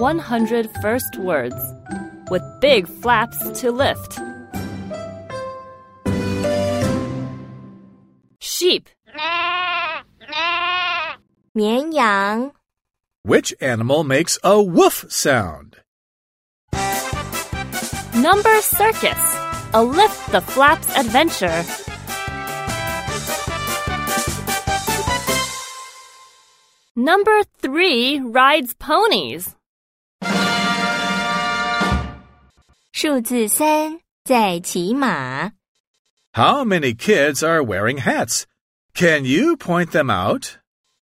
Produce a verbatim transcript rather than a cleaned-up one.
one hundred first words, with big flaps to lift. Sheep. 绵羊 Which animal makes a woof sound? Number circus, a lift the flaps adventure. Number three rides ponies. 数字三在骑马 How many kids are wearing hats? Can you point them out?